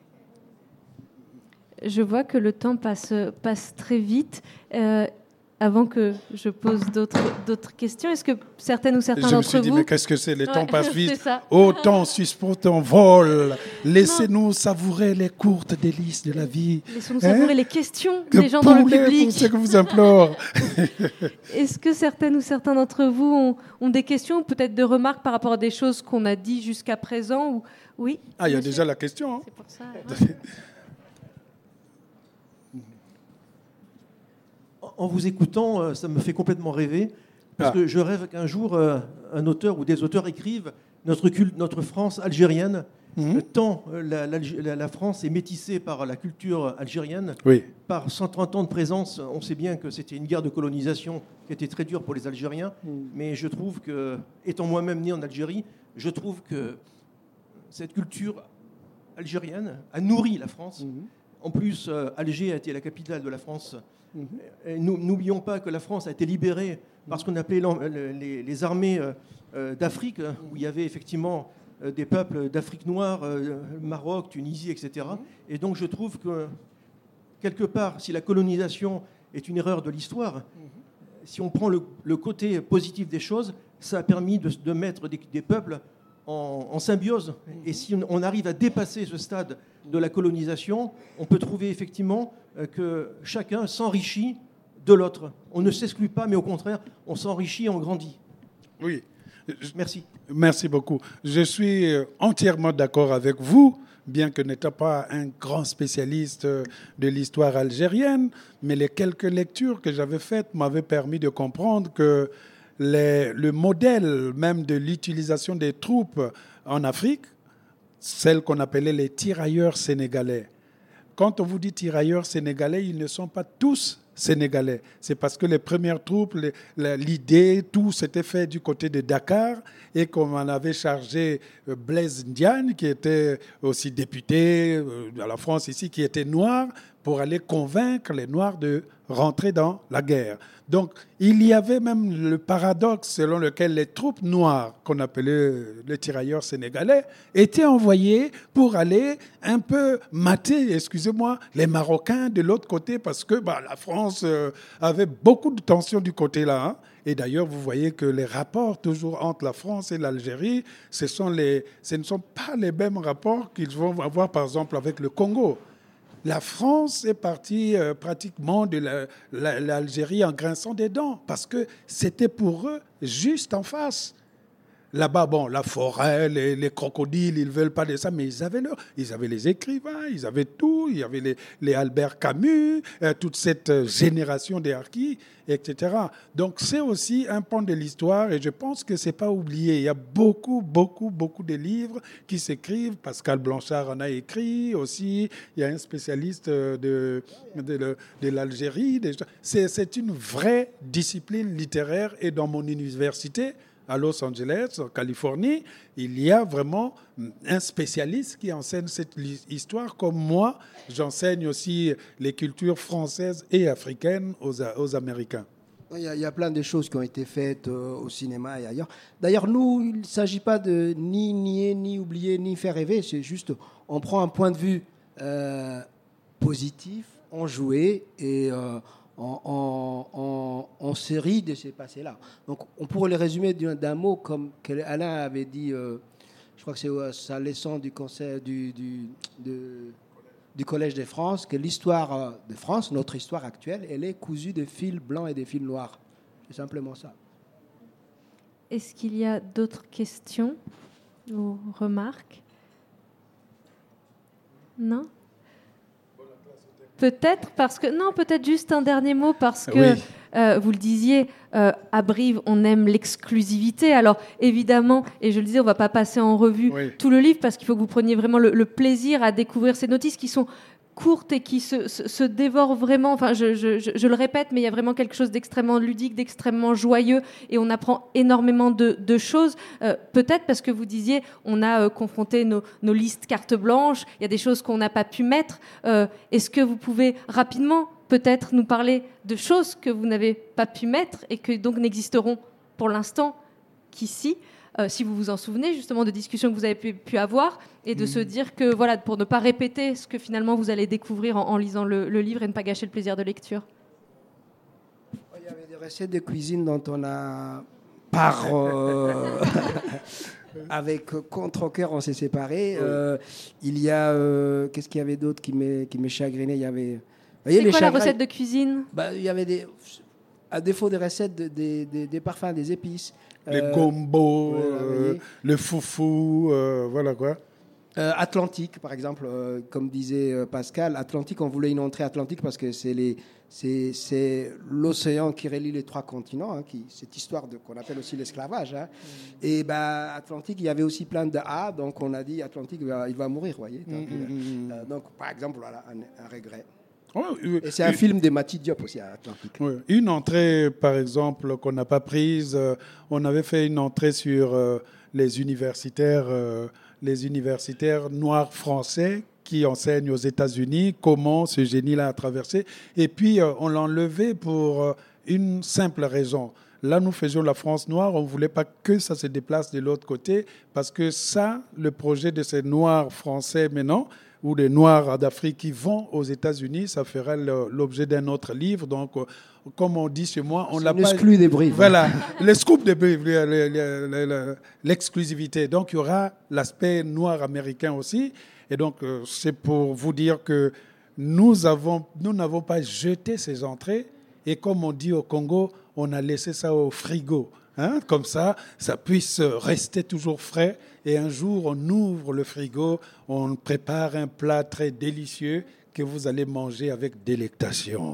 Je vois que le temps passe, passe très vite. Euh, avant que je pose d'autres, d'autres questions, est-ce que certaines ou certains je d'entre vous... Je me suis dit, mais qu'est-ce que c'est? Le ouais, temps passe vite. Oh, temps suspend ton vol. Laissez-nous non. savourer les courtes délices de la vie. Laissons-nous hein? savourer les questions que des gens dans le public. C'est ce que vous implore. Est-ce que certaines ou certains d'entre vous ont, ont des questions, peut-être de remarques par rapport à des choses qu'on a dit jusqu'à présent ou... Oui. Ah, il y a déjà la question. Hein. C'est pour ça. Ouais. En vous écoutant, ça me fait complètement rêver, parce ah. que je rêve qu'un jour, un auteur ou des auteurs écrivent notre, culte, notre France algérienne, mmh. tant la, la, la France est métissée par la culture algérienne, oui. par cent trente ans de présence. On sait bien que c'était une guerre de colonisation qui était très dure pour les Algériens, mmh. mais je trouve que, étant moi-même né en Algérie, je trouve que cette culture algérienne a nourri la France. Mmh. En plus, euh, Alger a été la capitale de la France. Mmh. Nous, n'oublions pas que la France a été libérée par ce qu'on appelait les, les armées euh, d'Afrique, où il y avait effectivement euh, des peuples d'Afrique noire, euh, Maroc, Tunisie, et cetera. Mmh. Et donc je trouve que, quelque part, si la colonisation est une erreur de l'histoire, mmh. si on prend le, le côté positif des choses, ça a permis de, de mettre des, des peuples en, en symbiose. Mmh. Et si on, on arrive à dépasser ce stade de la colonisation, on peut trouver effectivement que chacun s'enrichit de l'autre. On ne s'exclut pas, mais au contraire, on s'enrichit, on grandit. Oui. Merci. Merci beaucoup. Je suis entièrement d'accord avec vous, bien que n'étant pas un grand spécialiste de l'histoire algérienne, mais les quelques lectures que j'avais faites m'avaient permis de comprendre que les, le modèle même de l'utilisation des troupes en Afrique, celles qu'on appelait les tirailleurs sénégalais, quand on vous dit tirailleurs sénégalais, ils ne sont pas tous sénégalais. C'est parce que les premières troupes, les, la, l'idée, tout s'était fait du côté de Dakar et qu'on en avait chargé Blaise Ndiaye, qui était aussi député euh, à la France ici, qui était noir, pour aller convaincre les Noirs de rentrer dans la guerre. Donc, il y avait même le paradoxe selon lequel les troupes noires, qu'on appelait les tirailleurs sénégalais, étaient envoyées pour aller un peu mater, excusez-moi, les Marocains de l'autre côté, parce que bah, la France euh, avait beaucoup de tensions du côté-là. Hein. Et d'ailleurs, vous voyez que les rapports toujours entre la France et l'Algérie, ce, sont les, ce ne sont pas les mêmes rapports qu'ils vont avoir, par exemple, avec le Congo. La France est partie euh, pratiquement de la, la, l'Algérie en grinçant des dents parce que c'était pour eux juste en face. Là-bas, bon, la forêt, les, les crocodiles, ils ne veulent pas de ça, mais ils avaient, leur, ils avaient les écrivains, ils avaient tout, il y avait les, les Albert Camus, euh, toute cette euh, génération des harkis, et cetera. Donc, c'est aussi un pan de l'histoire et je pense que ce n'est pas oublié. Il y a beaucoup, beaucoup, beaucoup de livres qui s'écrivent. Pascal Blanchard en a écrit aussi. Il y a un spécialiste de, de, de, de l'Algérie. C'est, c'est une vraie discipline littéraire et dans mon université, à Los Angeles, en Californie, il y a vraiment un spécialiste qui enseigne cette histoire, comme moi, j'enseigne aussi les cultures françaises et africaines aux, aux Américains. Il y, a, il y a plein de choses qui ont été faites euh, au cinéma et ailleurs. D'ailleurs, nous, il ne s'agit pas de ni nier, ni oublier, ni faire rêver. C'est juste, on prend un point de vue euh, positif, enjoué et... Euh, On, on, on, on se rit de ces passés-là. Donc, on pourrait les résumer d'un, d'un mot comme Alain avait dit, euh, je crois que c'est sa leçon du, conseil, du, du, de, du Collège de France, que l'histoire de France, notre histoire actuelle, elle est cousue de fils blancs et de fils noirs. C'est simplement ça. Est-ce qu'il y a d'autres questions ou remarques? Non ? Peut-être parce que... Non, peut-être juste un dernier mot parce que, oui. euh, vous le disiez, euh, à Brive, on aime l'exclusivité. Alors, évidemment, et je le disais, on ne va pas passer en revue oui. tout le livre parce qu'il faut que vous preniez vraiment le, le plaisir à découvrir ces notices qui sont courtes et qui se, se, se dévorent vraiment. Enfin, je, je, je, je le répète, mais il y a vraiment quelque chose d'extrêmement ludique, d'extrêmement joyeux et on apprend énormément de, de choses. Euh, peut-être parce que vous disiez, on a euh, confronté nos, nos listes carte blanche, il y a des choses qu'on n'a pas pu mettre. Euh, est-ce que vous pouvez rapidement peut-être nous parler de choses que vous n'avez pas pu mettre et que donc n'existeront pour l'instant qu'ici, euh, si vous vous en souvenez justement de discussions que vous avez pu, pu avoir et de mmh. se dire que voilà, pour ne pas répéter ce que finalement vous allez découvrir en, en lisant le, le livre et ne pas gâcher le plaisir de lecture. Il y avait des recettes de cuisine dont on a par euh, avec contre-cœur on s'est séparés. Oui. Euh, il y a euh, qu'est-ce qu'il y avait d'autre qui m'est qui m'est chagriné. Il y avait. C'est quoi chagrins, la recette de cuisine? Bah, il y avait des, à défaut des recettes, des de, de, de parfums, des épices. Les euh, gombo, euh, le foufou, euh, voilà quoi. Euh, Atlantique, par exemple, euh, comme disait euh, Pascal, Atlantique, on voulait une entrée atlantique parce que c'est, les, c'est, c'est l'océan qui relie les trois continents, hein, qui, cette histoire de, qu'on appelle aussi l'esclavage. Hein. Mm. Et bah, Atlantique, il y avait aussi plein de A, donc on a dit Atlantique, il va, il va mourir, vous voyez. Donc, mm. euh, donc, par exemple, voilà, un, un regret. Oh, euh, et c'est un une, film de Mati Diop aussi à Atlantique. Oui. Une entrée, par exemple, qu'on n'a pas prise, euh, on avait fait une entrée sur euh, les universitaires, euh, les universitaires noirs français qui enseignent aux États-Unis, comment ce génie-là a traversé. Et puis, euh, on l'a enlevé pour euh, une simple raison. Là, nous faisions la France noire, on ne voulait pas que ça se déplace de l'autre côté, parce que ça, le projet de ces Noirs français maintenant, ou des Noirs d'Afrique qui vont aux États-Unis, ça ferait l'objet d'un autre livre. Donc, comme on dit chez moi, on l'a pas... L'exclu des Brives. Voilà, le scoop des Brives, l'exclusivité. Donc, il y aura l'aspect noir américain aussi. Et donc, c'est pour vous dire que nous avons, nous n'avons pas jeté ces entrées. Et comme on dit au Congo, on a laissé ça au frigo. Hein, comme ça, ça puisse rester toujours frais. Et un jour, on ouvre le frigo, on prépare un plat très délicieux que vous allez manger avec délectation.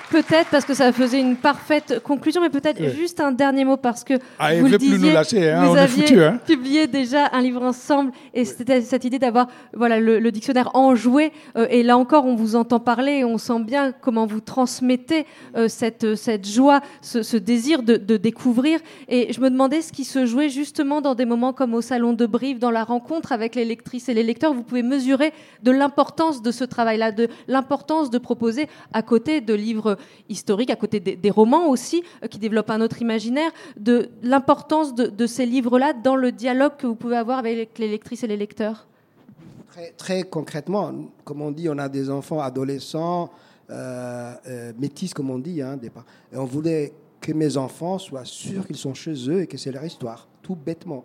peut-être, parce que ça faisait une parfaite conclusion, mais peut-être ouais. juste un dernier mot, parce que ah, vous il le veut plus disiez, nous lâcher, hein, vous on est aviez foutus, hein. publié déjà un livre ensemble, et oui. C'était cette idée d'avoir voilà, le, le dictionnaire enjoué, euh, et là encore, on vous entend parler, et on sent bien comment vous transmettez euh, cette, cette joie, ce, ce désir de, de découvrir, et je me demandais ce qui se jouait justement dans des moments comme au Salon de Brive, dans la rencontre avec les lectrices et les lecteurs. Vous pouvez mesurer de l'importance de ce travail-là, de l'importance de proposer, à côté de livres historiques, à côté des, des romans aussi, euh, qui développent un autre imaginaire, de l'importance de, de ces livres-là dans le dialogue que vous pouvez avoir avec les lectrices et les lecteurs. Très, très concrètement, comme on dit, on a des enfants adolescents, euh, euh, métis, comme on dit, hein, des... et on voulait que mes enfants soient sûrs qu'ils sont chez eux et que c'est leur histoire, tout bêtement.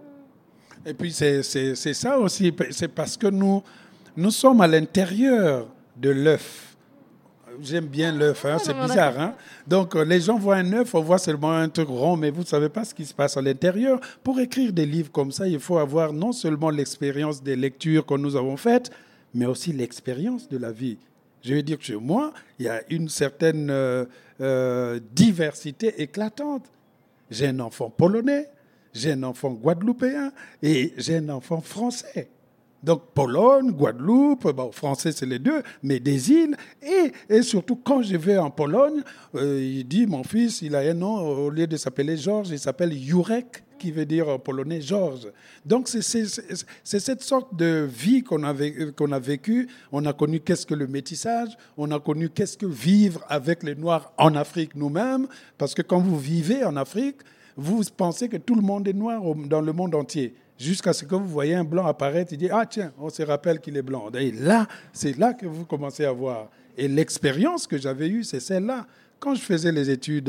Et puis c'est, c'est, c'est ça aussi, c'est parce que nous, nous sommes à l'intérieur de l'œuf. J'aime bien l'œuf, hein, c'est bizarre. Hein? Donc, les gens voient un œuf, on voit seulement un truc rond, mais vous ne savez pas ce qui se passe à l'intérieur. Pour écrire des livres comme ça, il faut avoir non seulement l'expérience des lectures que nous avons faites, mais aussi l'expérience de la vie. Je veux dire que chez moi, il y a une certaine euh, euh, diversité éclatante. J'ai un enfant polonais, j'ai un enfant guadeloupéen et j'ai un enfant français. Donc, Pologne, Guadeloupe, bon, français, c'est les deux, mais des îles. Et, et surtout, quand je vais en Pologne, euh, il dit, mon fils, il a un nom, au lieu de s'appeler Georges, il s'appelle Jurek, qui veut dire en polonais Georges. Donc, c'est, c'est, c'est, c'est cette sorte de vie qu'on a, vécu, qu'on a vécue. On a connu qu'est-ce que le métissage, on a connu qu'est-ce que vivre avec les Noirs en Afrique nous-mêmes, parce que quand vous vivez en Afrique, vous pensez que tout le monde est noir dans le monde entier. Jusqu'à ce que vous voyez un blanc apparaître, il dit « Ah tiens, on se rappelle qu'il est blanc ». Et là, c'est là que vous commencez à voir. Et l'expérience que j'avais eue, c'est celle-là. Quand je faisais les études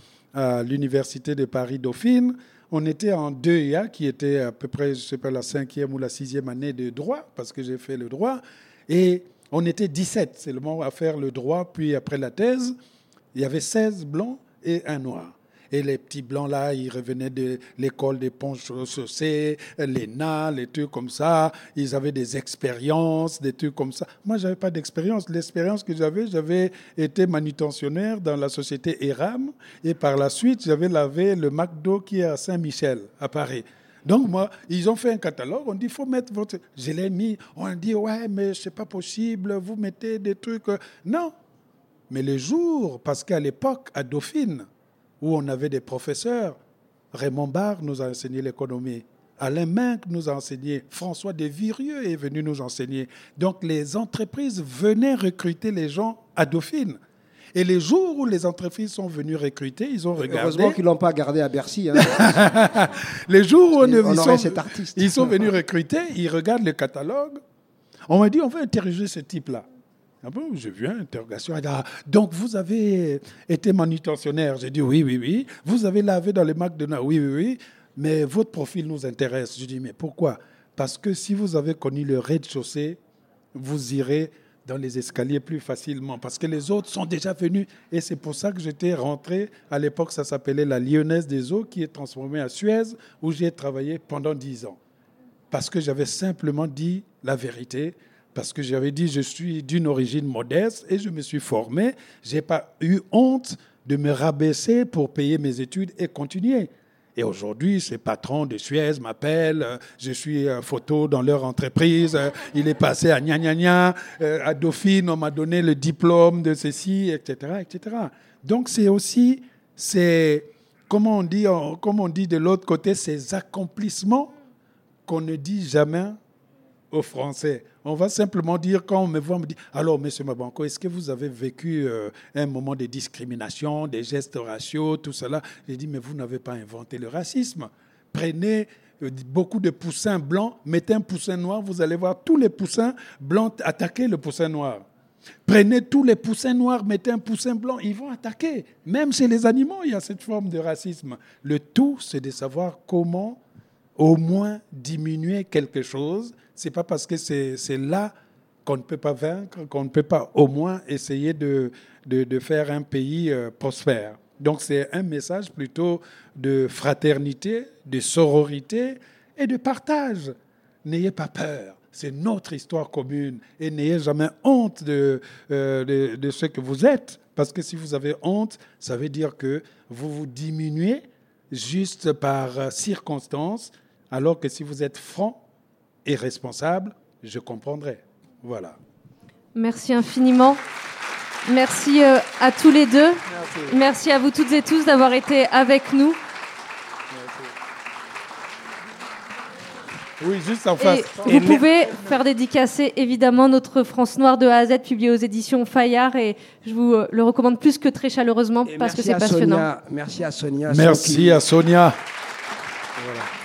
à l'Université de Paris-Dauphine, on était en deux I A, qui était à peu près, je ne sais pas, la cinquième ou la sixième année de droit, parce que j'ai fait le droit. Et on était dix-sept seulement à faire le droit. Puis après la thèse, il y avait seize blancs et un noir. Et les petits blancs-là, ils revenaient de l'école des ponts-chaussées, l'E N A, les trucs comme ça. Ils avaient des expériences, des trucs comme ça. Moi, je n'avais pas d'expérience. L'expérience que j'avais, j'avais été manutentionnaire dans la société Eram. Et par la suite, j'avais lavé le McDo qui est à Saint-Michel, à Paris. Donc, moi, ils ont fait un catalogue. On dit, il faut mettre votre... Je l'ai mis. On dit, ouais, mais ce n'est pas possible. Vous mettez des trucs... Non. Mais le jour, parce qu'à l'époque, à Dauphine, où on avait des professeurs. Raymond Barre nous a enseigné l'économie. Alain Minck nous a enseigné. François Desvirieux est venu nous enseigner. Donc, les entreprises venaient recruter les gens à Dauphine. Et les jours où les entreprises sont venues recruter, ils ont regardé... Heureusement qu'ils ne l'ont pas gardé à Bercy. Hein. Les jours où on, on ils, sont, cet artiste. Ils sont venus recruter, ils regardent le catalogue. On m'a dit, on va interroger ce type-là. Ah bon, j'ai vu une interrogation. Ah, donc, vous avez été manutentionnaire. J'ai dit oui, oui, oui. Vous avez lavé dans les McDonald's. Oui, oui, oui. Mais votre profil nous intéresse. Je dis, mais pourquoi ? Parce que si vous avez connu le rez-de-chaussée, vous irez dans les escaliers plus facilement. Parce que les autres sont déjà venus. Et c'est pour ça que j'étais rentré. À l'époque, ça s'appelait la Lyonnaise des Eaux, qui est transformée à Suez, où j'ai travaillé pendant dix ans. Parce que j'avais simplement dit la vérité. Parce que j'avais dit, je suis d'une origine modeste et je me suis formé. Je n'ai pas eu honte de me rabaisser pour payer mes études et continuer. Et aujourd'hui, ces patrons de Suez m'appellent, je suis photo dans leur entreprise, il est passé à gna gna gna, à Dauphine, on m'a donné le diplôme de ceci, et cetera, et cetera. Donc c'est aussi, c'est, comment on dit, comme on dit de l'autre côté, ces accomplissements qu'on ne dit jamais aux Français. On va simplement dire, quand on me voit, on me dit « Alors, M. Mabanko, est-ce que vous avez vécu euh, un moment de discrimination, des gestes raciaux, tout cela ?» J'ai dit « Mais vous n'avez pas inventé le racisme. Prenez euh, beaucoup de poussins blancs, mettez un poussin noir, vous allez voir tous les poussins blancs attaquer le poussin noir. Prenez tous les poussins noirs, mettez un poussin blanc, ils vont attaquer. Même chez les animaux, il y a cette forme de racisme. Le tout, c'est de savoir comment au moins diminuer quelque chose. Ce n'est pas parce que c'est, c'est là qu'on ne peut pas vaincre, qu'on ne peut pas au moins essayer de, de, de faire un pays euh, prospère. Donc c'est un message plutôt de fraternité, de sororité et de partage. N'ayez pas peur, c'est notre histoire commune et n'ayez jamais honte de, euh, de, de ce que vous êtes, Parce que si vous avez honte, ça veut dire que vous vous diminuez juste par circonstance, alors que si vous êtes franc et responsable, je comprendrai. Voilà. Merci infiniment. Merci euh, à tous les deux. Merci. Merci à vous toutes et tous d'avoir été avec nous. Oui, juste en face. Et vous pouvez faire dédicacer évidemment notre France Noire de A à Z publié aux éditions Fayard et je vous euh, le recommande plus que très chaleureusement Et parce que merci c'est à passionnant. Sonia. Merci à Sonia. Merci à Sonia. Voilà.